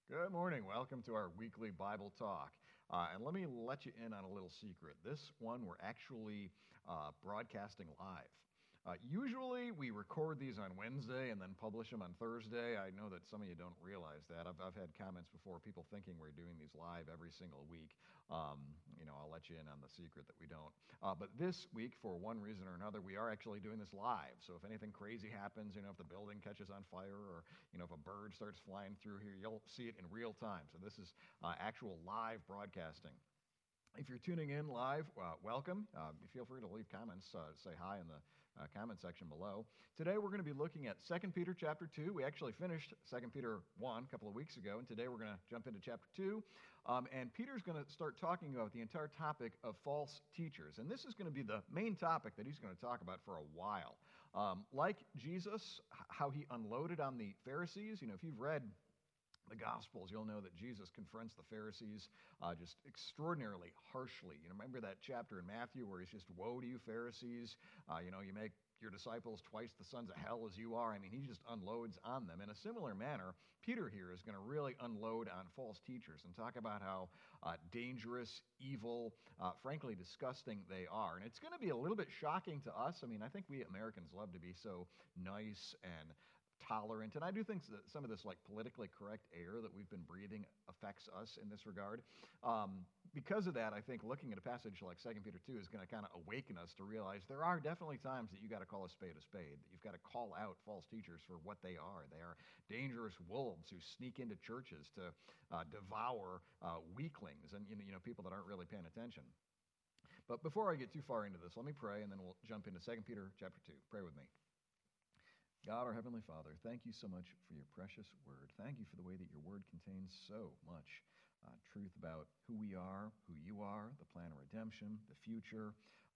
Good morning. Welcome to our weekly Bible talk. And let me let you in on a little secret. This one we're actually broadcasting live. Usually we record these on Wednesday and then publish them on Thursday. I know that some of you don't realize that. I've had comments before, people thinking we're doing these live every single week. I'll let you in on the secret that we don't. But this week, for one reason or another, we are actually doing this live. So if anything crazy happens, if the building catches on fire or, if a bird starts flying through here, you'll see it in real time. So this is actual live broadcasting. If you're tuning in live, welcome. Feel free to leave comments, say hi in the comment section below. Today we're going to be looking at 2 Peter chapter 2. We actually finished 2 Peter 1 a couple of weeks ago, and today we're going to jump into chapter 2. And Peter's going to start talking about the entire topic of false teachers. And this is going to be the main topic that he's going to talk about for a while. Like Jesus, how he unloaded on the Pharisees. If you've read the Gospels, you'll know that Jesus confronts the Pharisees just extraordinarily harshly. Remember that chapter in Matthew where he's just, woe to you, Pharisees. You make your disciples twice the sons of hell as you are. He just unloads on them. In a similar manner, Peter here is going to really unload on false teachers and talk about how dangerous, evil, frankly disgusting they are. And it's going to be a little bit shocking to us. I think we Americans love to be so nice and tolerant, and I do think that some of this politically correct air that we've been breathing affects us in this regard. Because of that, I think looking at a passage like 2 Peter 2 is going to kind of awaken us to realize there are definitely times that you got to call a spade, that you've got to call out false teachers for what they are. They are dangerous wolves who sneak into churches to devour weaklings and people that aren't really paying attention. But before I get too far into this, let me pray, and then we'll jump into 2 Peter chapter 2. Pray with me. God, our Heavenly Father, thank you so much for your precious word. Thank you for the way that your word contains so much truth about who we are, who you are, the plan of redemption, the future,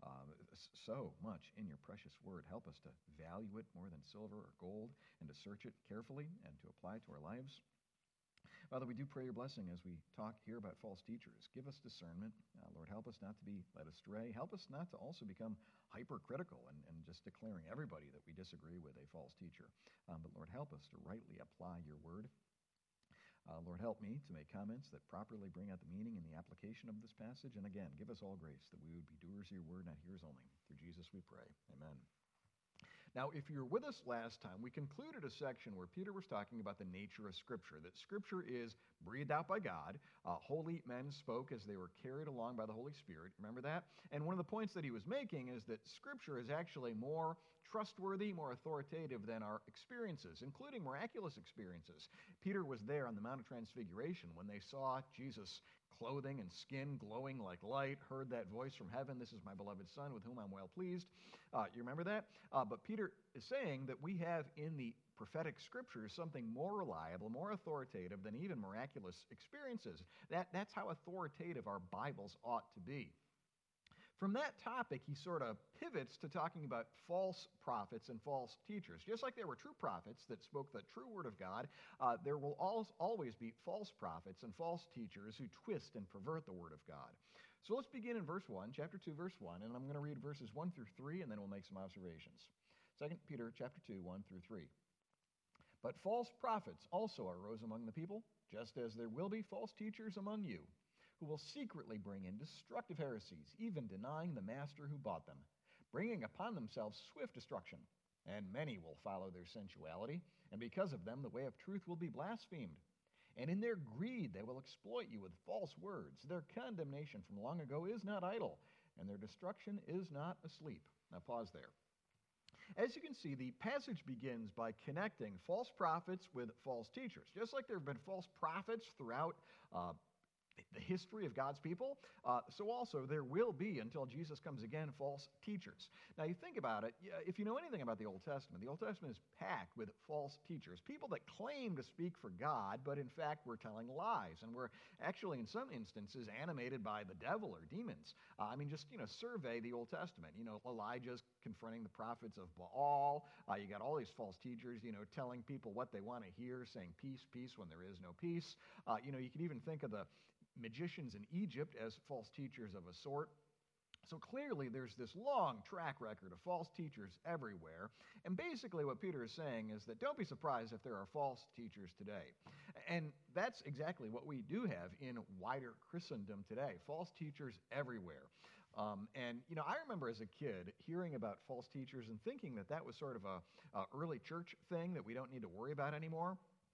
so much in your precious word. Help us to value it more than silver or gold and to search it carefully and to apply it to our lives. Father, we do pray your blessing as we talk here about false teachers. Give us discernment. Lord, help us not to be led astray. Help us not to also become hypercritical and just declaring everybody that we disagree with a false teacher. But Lord, help us to rightly apply your word. Lord, help me to make comments that properly bring out the meaning and the application of this passage. And again, give us all grace that we would be doers of your word, not hearers only. Through Jesus we pray. Amen. Now, if you were with us last time, we concluded a section where Peter was talking about the nature of Scripture, that Scripture is breathed out by God. Holy men spoke as they were carried along by the Holy Spirit. Remember that? And one of the points that he was making is that Scripture is actually more trustworthy, more authoritative than our experiences, including miraculous experiences. Peter was there on the Mount of Transfiguration when they saw Jesus' clothing and skin glowing like light, heard that voice from heaven, "This is my beloved Son with whom I'm well pleased." You remember that? But Peter is saying that we have in the prophetic scriptures something more reliable, more authoritative than even miraculous experiences. That's how authoritative our Bibles ought to be. From that topic, he sort of pivots to talking about false prophets and false teachers. Just like there were true prophets that spoke the true word of God, there will always be false prophets and false teachers who twist and pervert the word of God. So let's begin in verse 1, chapter 2, verse 1, and I'm going to read verses 1 through 3, and then we'll make some observations. 2 Peter chapter 2, 1 through 3. But false prophets also arose among the people, just as there will be false teachers among you, who will secretly bring in destructive heresies, even denying the master who bought them, bringing upon themselves swift destruction. And many will follow their sensuality, and because of them the way of truth will be blasphemed. And in their greed they will exploit you with false words. Their condemnation from long ago is not idle, and their destruction is not asleep. Now pause there. As you can see, the passage begins by connecting false prophets with false teachers. Just like there have been false prophets throughout the history of God's people, so also there will be, until Jesus comes again, false teachers. Now you think about it, if you know anything about the Old Testament is packed with false teachers, people that claim to speak for God, but in fact were telling lies, and were actually in some instances animated by the devil or demons. Just survey the Old Testament. Elijah's confronting the prophets of Baal. You got all these false teachers, telling people what they want to hear, saying peace, peace when there is no peace. You could even think of the magicians in Egypt as false teachers of a sort. So clearly, there's this long track record of false teachers everywhere. And basically, what Peter is saying is that don't be surprised if there are false teachers today. And that's exactly what we do have in wider Christendom today, false teachers everywhere. I remember as a kid hearing about false teachers and thinking that that was sort of a early church thing that we don't need to worry about anymore.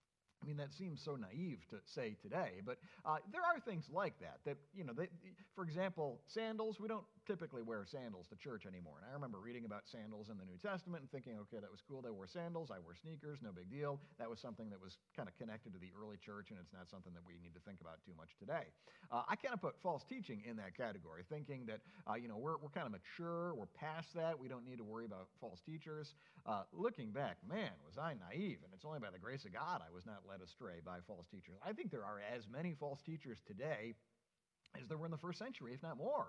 I mean, that seems so naive to say today, but there are things like that, for example, sandals, we don't typically wear sandals to church anymore. And I remember reading about sandals in the New Testament and thinking, okay, that was cool. They wore sandals. I wear sneakers. No big deal. That was something that was kind of connected to the early church, and it's not something that we need to think about too much today. I kind of put false teaching in that category, thinking that, we're kind of mature. We're past that. We don't need to worry about false teachers. Looking back, man, was I naive. And it's only by the grace of God I was not led astray by false teachers. I think there are as many false teachers today as there were in the first century, if not more.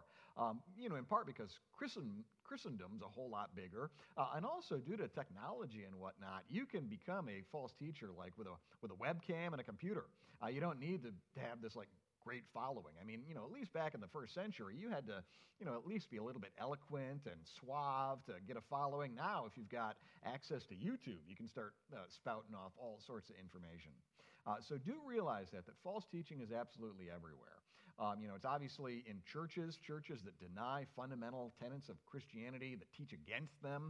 In part because Christendom's a whole lot bigger, and also due to technology and whatnot, you can become a false teacher like with a webcam and a computer. You don't need to have this like great following. I mean, at least back in the first century, you had to, at least be a little bit eloquent and suave to get a following. Now, if you've got access to YouTube, you can start spouting off all sorts of information. So do realize that false teaching is absolutely everywhere. It's obviously in churches that deny fundamental tenets of Christianity, that teach against them.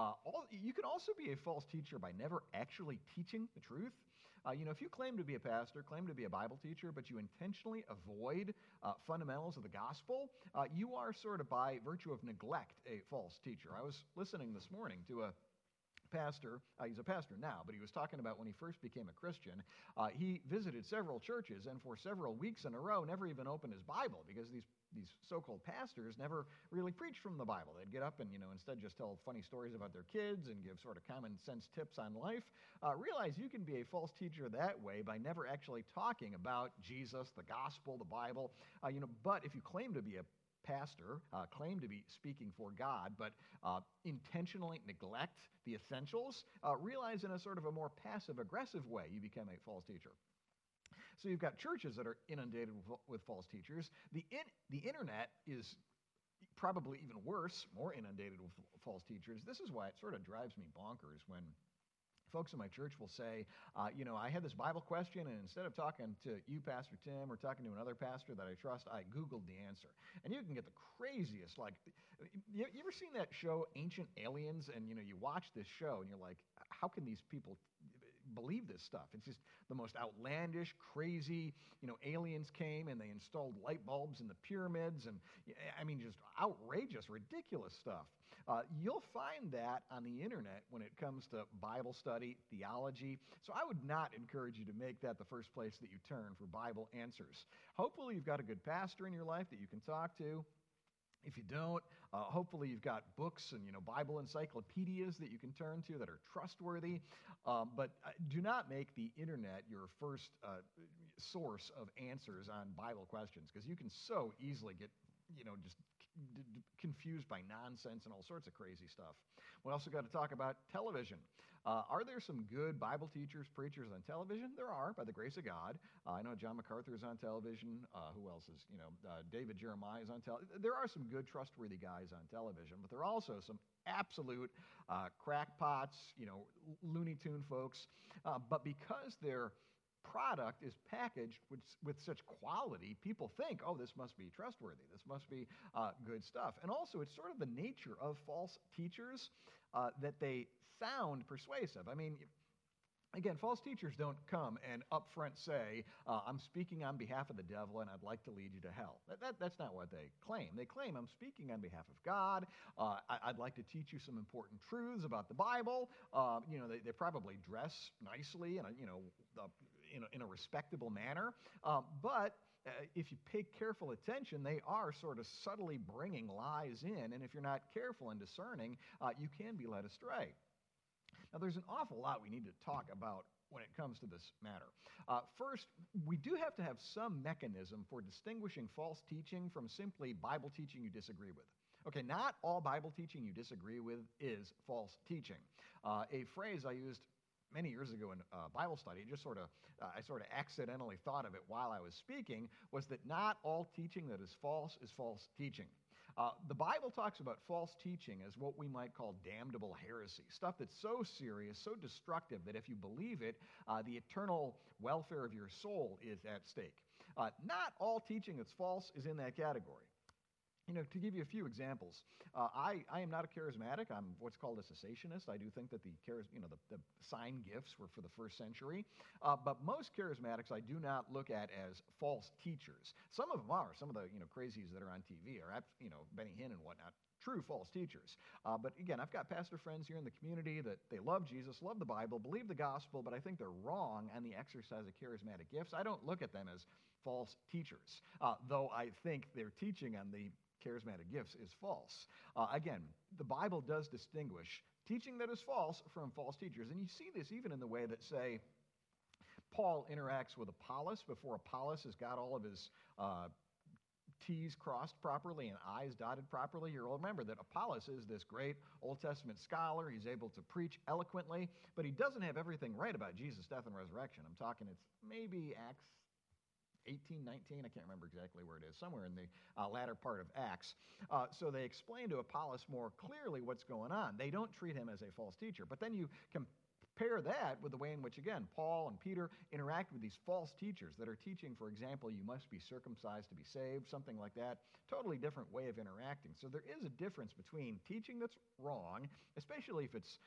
You can also be a false teacher by never actually teaching the truth. If you claim to be a pastor, claim to be a Bible teacher, but you intentionally avoid fundamentals of the gospel, you are sort of by virtue of neglect a false teacher. I was listening this morning to a pastor. He's a pastor now, but he was talking about when he first became a Christian. He visited several churches and for several weeks in a row never even opened his Bible because these so-called pastors never really preached from the Bible. They'd get up and, instead just tell funny stories about their kids and give sort of common sense tips on life. Realize you can be a false teacher that way by never actually talking about Jesus, the gospel, the Bible. But if you claim to be a pastor, claim to be speaking for God, but intentionally neglect the essentials, realize in a sort of a more passive-aggressive way you become a false teacher. So you've got churches that are inundated with false teachers. The internet is probably even worse, more inundated with false teachers. This is why it sort of drives me bonkers when folks in my church will say, I had this Bible question, and instead of talking to you, Pastor Tim, or talking to another pastor that I trust, I Googled the answer. And you can get the craziest, you ever seen that show, Ancient Aliens? And, you watch this show, and you're like, how can these people believe this stuff? It's just the most outlandish, crazy, aliens came and they installed light bulbs in the pyramids, and, just outrageous, ridiculous stuff. You'll find that on the internet when it comes to Bible study, theology. So I would not encourage you to make that the first place that you turn for Bible answers. Hopefully you've got a good pastor in your life that you can talk to. If you don't, hopefully you've got books and Bible encyclopedias that you can turn to that are trustworthy. But do not make the internet your first source of answers on Bible questions, because you can so easily get just confused by nonsense and all sorts of crazy stuff. We also got to talk about television. Are there some good Bible teachers, preachers on television? There are, by the grace of God. I know John MacArthur is on television. Who else is, David Jeremiah is on television. There are some good, trustworthy guys on television, but there are also some absolute crackpots, Looney Tune folks. But because they're product is packaged with such quality, people think, oh, this must be trustworthy. This must be good stuff. And also, it's sort of the nature of false teachers that they sound persuasive. Again, false teachers don't come and up front say, I'm speaking on behalf of the devil and I'd like to lead you to hell. That's not what they claim. They claim, I'm speaking on behalf of God. I'd like to teach you some important truths about the Bible. They probably dress nicely and in a respectable manner. But if you pay careful attention, they are sort of subtly bringing lies in. And if you're not careful and discerning, you can be led astray. Now, there's an awful lot we need to talk about when it comes to this matter. First, we do have to have some mechanism for distinguishing false teaching from simply Bible teaching you disagree with. Okay, not all Bible teaching you disagree with is false teaching. A phrase I used many years ago in Bible study, I sort of accidentally thought of it while I was speaking, was that not all teaching that is false teaching. The Bible talks about false teaching as what we might call damnable heresy, stuff that's so serious, so destructive that if you believe it, the eternal welfare of your soul is at stake. Not all teaching that's false is in that category. To give you a few examples, I am not a charismatic. I'm what's called a cessationist. I do think that the sign gifts were for the first century, but most charismatics I do not look at as false teachers. Some of them are. Some of the crazies that are on TV are, Benny Hinn and whatnot, true false teachers. But again, I've got pastor friends here in the community that they love Jesus, love the Bible, believe the gospel, but I think they're wrong on the exercise of charismatic gifts. I don't look at them as false teachers, though I think their teaching on the charismatic gifts is false. Again, the Bible does distinguish teaching that is false from false teachers. And you see this even in the way that, say, Paul interacts with Apollos before Apollos has got all of his T's crossed properly and I's dotted properly. You'll remember that Apollos is this great Old Testament scholar. He's able to preach eloquently, but he doesn't have everything right about Jesus' death and resurrection. I'm talking it's maybe Acts 18, 19, I can't remember exactly where it is, somewhere in the latter part of Acts. So they explain to Apollos more clearly what's going on. They don't treat him as a false teacher. But then you compare that with the way in which, again, Paul and Peter interact with these false teachers that are teaching, for example, you must be circumcised to be saved, something like that. Totally different way of interacting. So there is a difference between teaching that's wrong, especially if it's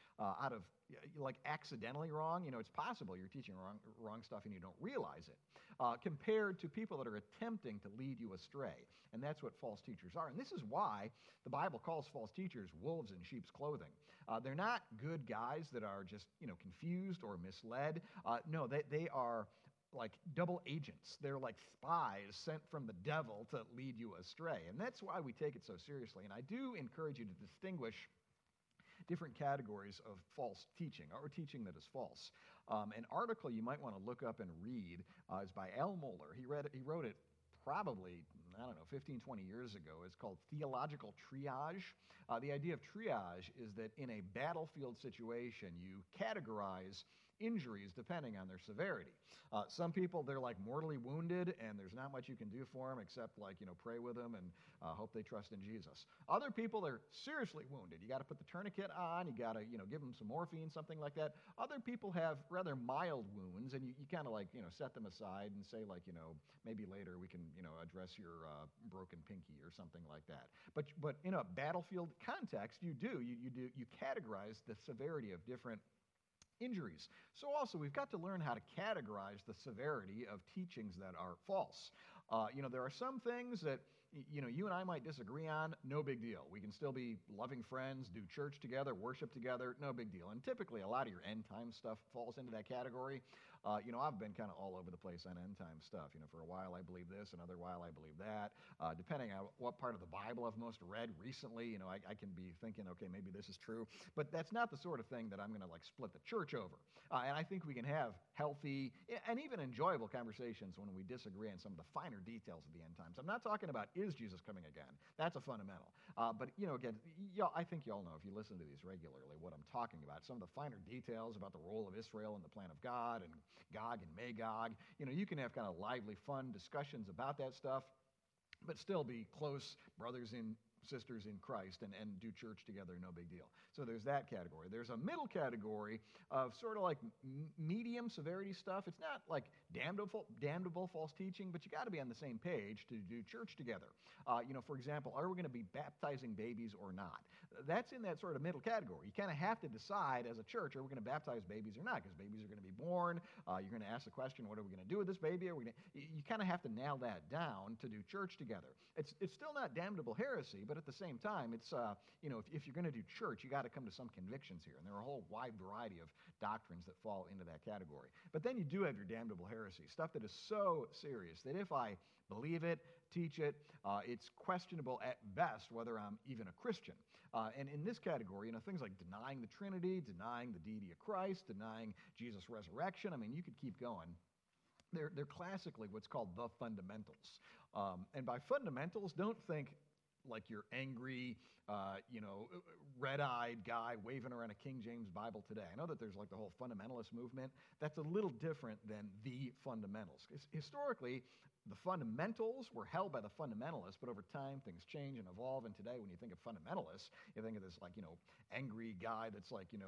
accidentally wrong. It's possible you're teaching wrong stuff and you don't realize it, compared to people that are attempting to lead you astray. And that's what false teachers are. And this is why the Bible calls false teachers wolves in sheep's clothing. They're not good guys that are just, confused or misled. No, they are like double agents. They're like spies sent from the devil to lead you astray. And that's why we take it so seriously. And I do encourage you to distinguish different categories of false teaching or teaching that is false. An article you might want to look up and read is by Al Mohler. He wrote it probably, 15, 20 years ago. It's called Theological Triage. The idea of triage is that in a battlefield situation, you categorize injuries depending on their severity. Some people, they're like mortally wounded, and there's not much you can do for them except pray with them and hope they trust in Jesus. Other people, they're seriously wounded. You got to put the tourniquet on. You got to give them some morphine, something like that. Other people have rather mild wounds, and you kind of set them aside and say maybe later we can address your broken pinky or something like that. But in a battlefield context, you categorize the severity of different injuries. So also, we've got to learn how to categorize the severity of teachings that are false. There are some things that you and I might disagree on, no big deal. We can still be loving friends, do church together, worship together, no big deal. And typically, a lot of your end time stuff falls into that category. I've been kind of all over the place on end time stuff. For a while I believe this, another while I believe that. Depending on what part of the Bible I've most read recently, I can be thinking, okay, maybe this is true. But that's not the sort of thing that I'm going to split the church over. And I think we can have healthy and even enjoyable conversations when we disagree on some of the finer details of the end times. I'm not talking about is Jesus coming again. That's a fundamental. But again, I think you all know if you listen to these regularly what I'm talking about. Some of the finer details about the role of Israel in the plan of God and Gog and Magog. You can have kind of lively, fun discussions about that stuff, but still be close brothers and sisters in Christ and do church together, no big deal. So there's that category. There's a middle category of sort of like medium severity stuff. It's not like damnable false teaching, but you got to be on the same page to do church together. For example, are we going to be baptizing babies or not? That's in that sort of middle category. You kind of have to decide as a church, are we going to baptize babies or not? Because babies are going to be born. You're going to ask the question, what are we going to do with this baby? You kind of have to nail that down to do church together. It's still not damnable heresy, but at the same time, it's if you're going to do church, you got to come to some convictions here, and there are a whole wide variety of doctrines that fall into that category. But then you do have your damnable heresy, stuff that is so serious that if I believe it, teach it, it's questionable at best whether I'm even a Christian. And in this category, things like denying the Trinity, denying the deity of Christ, denying Jesus' resurrection, you could keep going. They're classically what's called the fundamentals. And by fundamentals, don't think like your angry, red-eyed guy waving around a King James Bible today. I know that there's like the whole fundamentalist movement. That's a little different than the fundamentals. Historically, the fundamentals were held by the fundamentalists, but over time things change and evolve. And today, when you think of fundamentalists, you think of this angry guy that's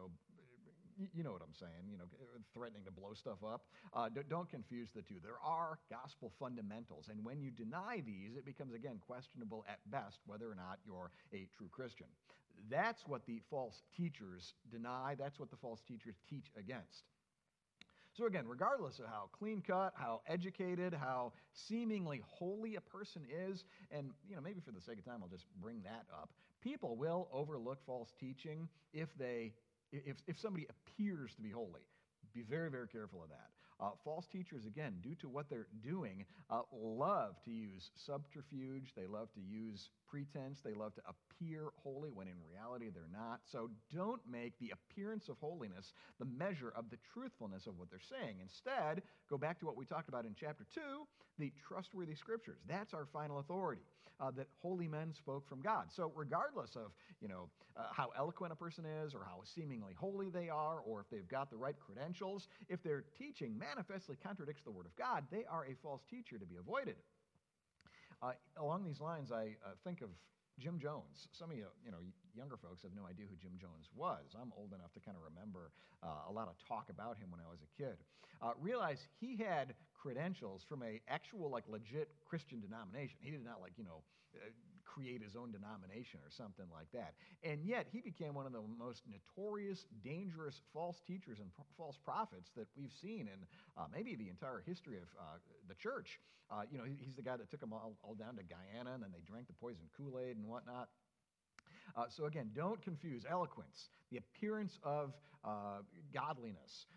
you know what I'm saying, threatening to blow stuff up. Don't confuse the two. There are gospel fundamentals, and when you deny these, it becomes, again, questionable at best whether or not you're a true Christian. That's what the false teachers deny. That's what the false teachers teach against. So again, regardless of how clean-cut, how educated, how seemingly holy a person is, and maybe for the sake of time I'll just bring that up, people will overlook false teaching if somebody appears to be holy. Be very, very careful of that. False teachers, again, due to what they're doing, love to use subterfuge. They love to use pretense. They love to appear holy when in reality they're not. So don't make the appearance of holiness the measure of the truthfulness of what they're saying. Instead, go back to what we talked about in chapter 2, the trustworthy scriptures. That's our final authority, that holy men spoke from God. So regardless of how eloquent a person is, or how seemingly holy they are, or if they've got the right credentials, if their teaching manifestly contradicts the Word of God, they are a false teacher to be avoided. Along these lines, I think of Jim Jones. Some of you, younger folks have no idea who Jim Jones was. I'm old enough to kind of remember a lot of talk about him when I was a kid. Realize he had credentials from a actual, legit Christian denomination. He did not, create his own denomination or something like that. And yet, he became one of the most notorious, dangerous false teachers and false prophets that we've seen in maybe the entire history of the church. He's the guy that took them all down to Guyana, and then they drank the poison Kool-Aid and whatnot. So again, don't confuse eloquence, the appearance of godliness,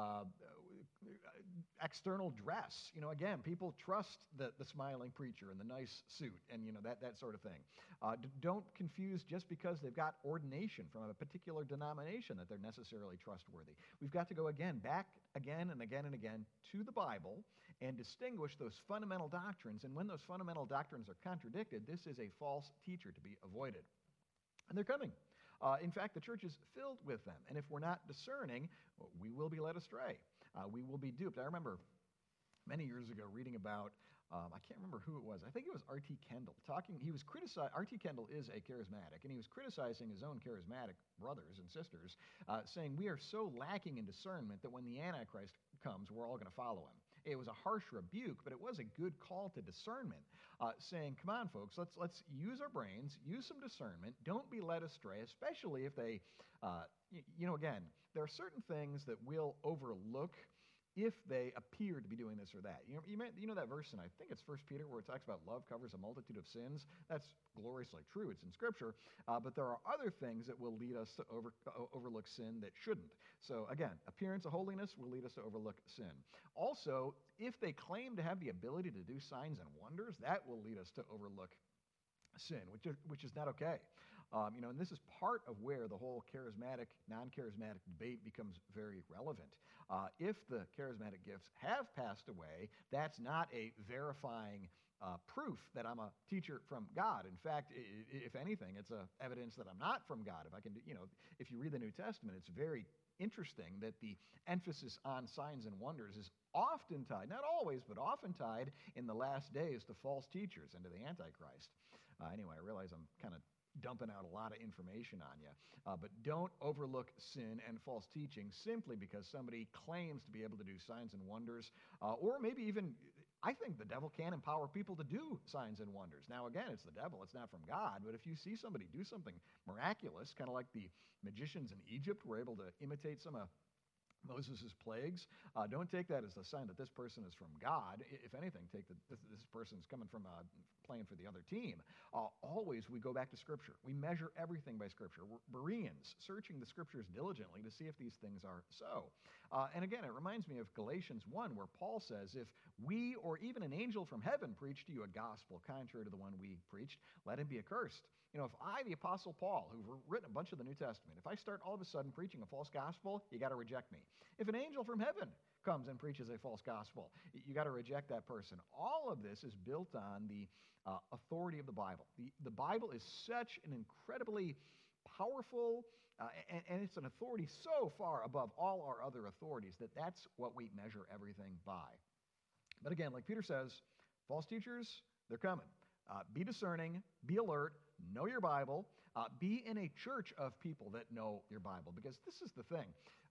external dress. Again, people trust the smiling preacher and the nice suit and, that sort of thing. Don't confuse just because they've got ordination from a particular denomination that they're necessarily trustworthy. We've got to go back again and again and again to the Bible and distinguish those fundamental doctrines. And when those fundamental doctrines are contradicted, this is a false teacher to be avoided. And they're coming. In fact, the church is filled with them. And if we're not discerning, we will be led astray. We will be duped. I remember many years ago reading about, I can't remember who it was. I think it was R.T. Kendall. R.T. Kendall is a charismatic, and he was criticizing his own charismatic brothers and sisters, saying, we are so lacking in discernment that when the Antichrist comes, we're all going to follow him. It was a harsh rebuke, but it was a good call to discernment, saying, come on, folks, let's use our brains, use some discernment, don't be led astray, especially if they, again, there are certain things that we'll overlook if they appear to be doing this or that. You know that verse, and I think it's 1 Peter, where it talks about love covers a multitude of sins. That's gloriously true. It's in Scripture. But there are other things that will lead us to overlook sin that shouldn't. So again, appearance of holiness will lead us to overlook sin. Also, if they claim to have the ability to do signs and wonders, that will lead us to overlook sin, which is not okay. And this is part of where the whole charismatic, non-charismatic debate becomes very relevant. If the charismatic gifts have passed away, that's not a verifying proof that I'm a teacher from God. In fact, if anything, it's a evidence that I'm not from God. If you read the New Testament, it's very interesting that the emphasis on signs and wonders is often tied, not always, but often tied in the last days to false teachers and to the Antichrist. Anyway, I realize I'm kind of dumping out a lot of information on you, but don't overlook sin and false teaching simply because somebody claims to be able to do signs and wonders, or maybe even, I think the devil can empower people to do signs and wonders. Now, again, it's the devil, it's not from God, but if you see somebody do something miraculous, kind of like the magicians in Egypt were able to imitate some of Moses' plagues, don't take that as a sign that this person is from God. If anything, take that this person's coming from playing for the other team. Always we go back to Scripture. We measure everything by Scripture. We're Bereans, searching the Scriptures diligently to see if these things are so. And again, it reminds me of Galatians 1, where Paul says, if we or even an angel from heaven preach to you a gospel contrary to the one we preached, let him be accursed. If I, the Apostle Paul, who've written a bunch of the New Testament, if I start all of a sudden preaching a false gospel, you got to reject me. If an angel from heaven comes and preaches a false gospel, you got to reject that person. All of this is built on the authority of the Bible. The Bible is such an incredibly powerful, and it's an authority so far above all our other authorities that's what we measure everything by. But again, like Peter says, false teachers, they're coming. Be discerning, be alert, know your Bible, be in a church of people that know your Bible, because this is the thing.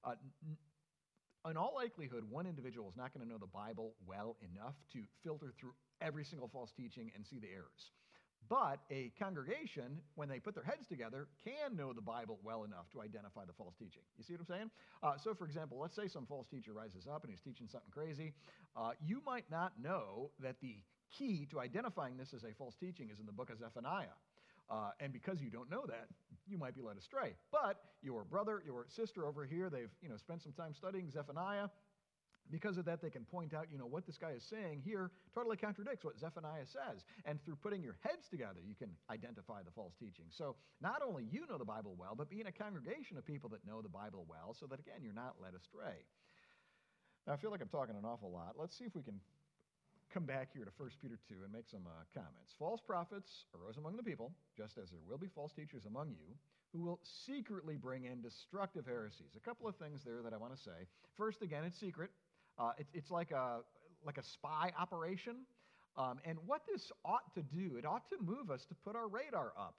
In all likelihood, one individual is not going to know the Bible well enough to filter through every single false teaching and see the errors. But a congregation, when they put their heads together, can know the Bible well enough to identify the false teaching. You see what I'm saying? So, for example, let's say some false teacher rises up and he's teaching something crazy. You might not know that the key to identifying this as a false teaching is in the book of Zephaniah. And because you don't know that, you might be led astray. But your brother, your sister over here, they've spent some time studying Zephaniah. Because of that, they can point out, what this guy is saying here totally contradicts what Zephaniah says. And through putting your heads together, you can identify the false teaching. So not only you know the Bible well, but be in a congregation of people that know the Bible well so that, again, you're not led astray. Now, I feel like I'm talking an awful lot. Let's see if we can come back here to 1 Peter 2 and make some comments. False prophets arose among the people, just as there will be false teachers among you, who will secretly bring in destructive heresies. A couple of things there that I want to say. First, again, it's secret. It's like a spy operation. And what this ought to do, it ought to move us to put our radar up.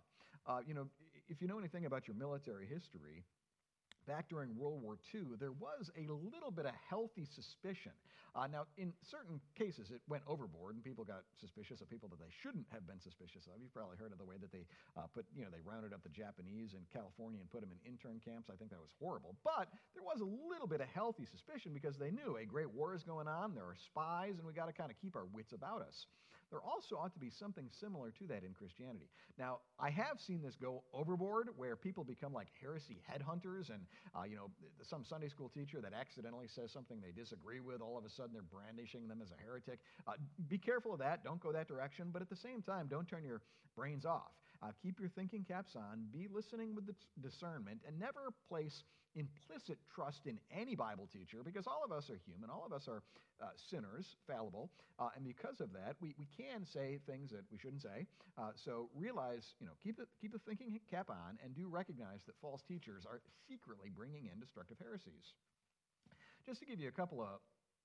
If you know anything about your military history, back during World War II, there was a little bit of healthy suspicion. Now, in certain cases, it went overboard, and people got suspicious of people that they shouldn't have been suspicious of. You've probably heard of the way that they they rounded up the Japanese in California and put them in intern camps. I think that was horrible. But there was a little bit of healthy suspicion because they knew a great war is going on, there are spies, and we got to kind of keep our wits about us. There also ought to be something similar to that in Christianity. Now, I have seen this go overboard where people become like heresy headhunters, and some Sunday school teacher that accidentally says something they disagree with, all of a sudden they're brandishing them as a heretic. Be careful of that. Don't go that direction. But at the same time, don't turn your brains off. Keep your thinking caps on. Be listening with discernment, and never place implicit trust in any Bible teacher, because all of us are human. All of us are sinners, fallible. And because of that, we can say things that we shouldn't say. So realize, keep the thinking cap on, and do recognize that false teachers are secretly bringing in destructive heresies. Just to give you a couple of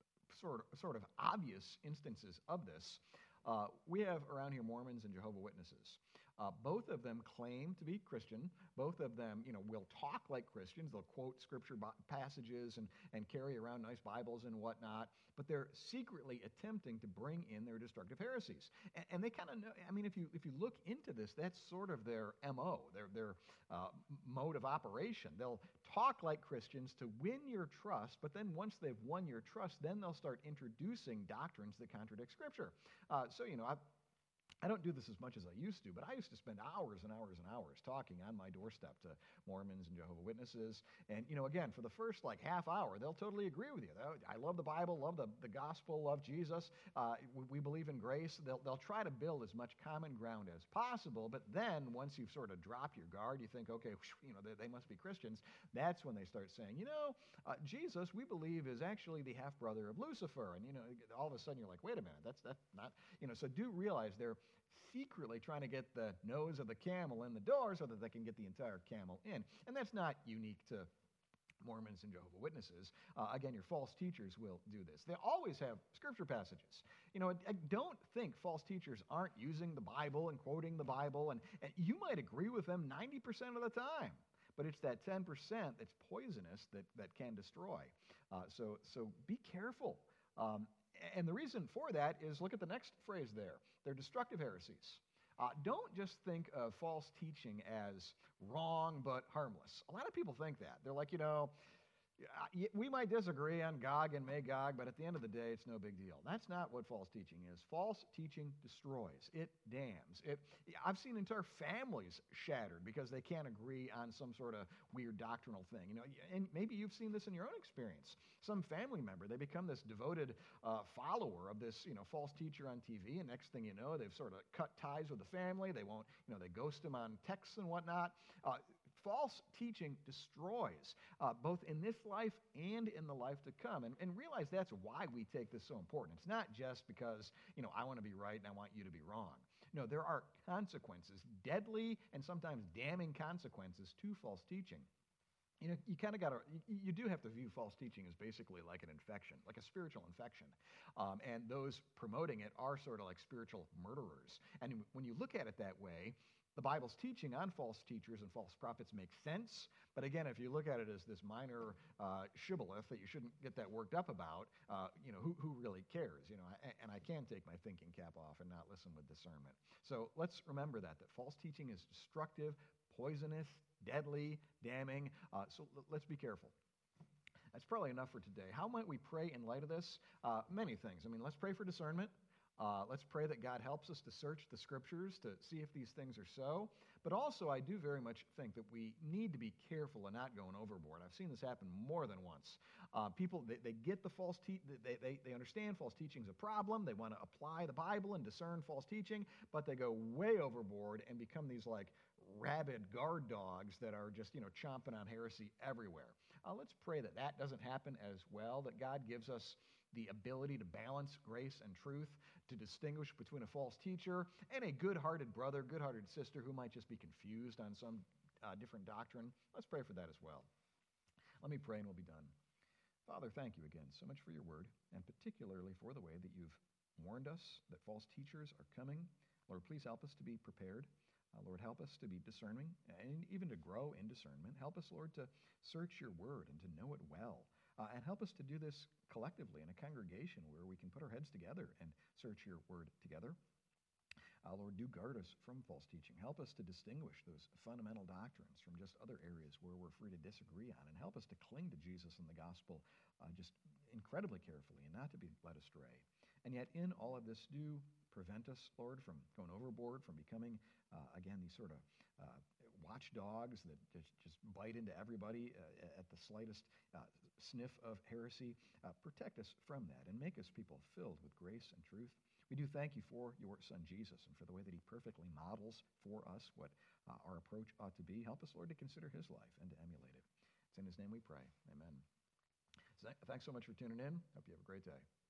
sort of obvious instances of this, we have around here Mormons and Jehovah's Witnesses. Both of them claim to be Christian. Both of them, will talk like Christians. They'll quote scripture passages and carry around nice Bibles and whatnot. But they're secretly attempting to bring in their destructive heresies. And they kind of know. I mean, if you look into this, that's sort of their MO, their mode of operation. They'll talk like Christians to win your trust, but then once they've won your trust, then they'll start introducing doctrines that contradict Scripture. I don't do this as much as I used to, but I used to spend hours and hours and hours talking on my doorstep to Mormons and Jehovah's Witnesses. And, again, for the first half hour, they'll totally agree with you. I love the Bible, love the gospel, love Jesus. We believe in grace. They'll try to build as much common ground as possible. But then once you've sort of dropped your guard, you think, okay, they must be Christians. That's when they start saying, Jesus, we believe, is actually the half-brother of Lucifer. And, all of a sudden you're like, wait a minute, that's not, so do realize they're secretly trying to get the nose of the camel in the door so that they can get the entire camel in. And that's not unique to Mormons and Jehovah's Witnesses. Again, your false teachers will do this. They always have scripture passages. I don't think false teachers aren't using the Bible and quoting the Bible, and you might agree with them 90% of the time. But it's that 10% that's poisonous that can destroy. So be careful. And the reason for that is, look at the next phrase there. They're destructive heresies. Don't just think of false teaching as wrong but harmless. A lot of people think that. They're like, We might disagree on Gog and Magog, but at the end of the day, it's no big deal. That's not what false teaching is. False teaching destroys. It damns. I've seen entire families shattered because they can't agree on some sort of weird doctrinal thing. And maybe you've seen this in your own experience. Some family member, they become this devoted follower of this, false teacher on TV, and next thing you know, they've sort of cut ties with the family. They won't, they ghost them on texts and whatnot. False teaching destroys, both in this life and in the life to come. And realize that's why we take this so important. It's not just because, I want to be right and I want you to be wrong. No, there are consequences, deadly and sometimes damning consequences to false teaching. You kind of got to, you do have to view false teaching as basically like an infection, like a spiritual infection. And those promoting it are sort of like spiritual murderers. And when you look at it that way, the Bible's teaching on false teachers and false prophets makes sense. But again, if you look at it as this minor shibboleth that you shouldn't get that worked up about, who really cares? And I can take my thinking cap off and not listen with discernment. So let's remember that false teaching is destructive, poisonous, deadly, damning. So let's be careful. That's probably enough for today. How might we pray in light of this? Many things. Let's pray for discernment. Let's pray that God helps us to search the scriptures to see if these things are so. But also, I do very much think that we need to be careful and not going overboard. I've seen this happen more than once. People, they get the false they understand false teaching is a problem. They want to apply the Bible and discern false teaching, but they go way overboard and become these like rabid guard dogs that are just, chomping on heresy everywhere. Let's pray that that doesn't happen as well, that God gives us the ability to balance grace and truth, to distinguish between a false teacher and a good-hearted brother, good-hearted sister who might just be confused on some different doctrine. Let's pray for that as well. Let me pray and we'll be done. Father, thank you again so much for your word, and particularly for the way that you've warned us that false teachers are coming. Lord, please help us to be prepared. Lord, help us to be discerning and even to grow in discernment. Help us, Lord, to search your word and to know it well. And help us to do this collectively in a congregation where we can put our heads together and search your word together. Lord, do guard us from false teaching. Help us to distinguish those fundamental doctrines from just other areas where we're free to disagree on, and help us to cling to Jesus and the gospel just incredibly carefully and not to be led astray. And yet in all of this, do prevent us, Lord, from going overboard, from becoming, again, these sort of watchdogs that just bite into everybody at the slightest sniff of heresy. Protect us from that and make us people filled with grace and truth. We do thank you for your son Jesus and for the way that he perfectly models for us what our approach ought to be. Help us, Lord, to consider his life and to emulate it. It's in his name we pray. Amen. Thanks so much for tuning in. Hope you have a great day.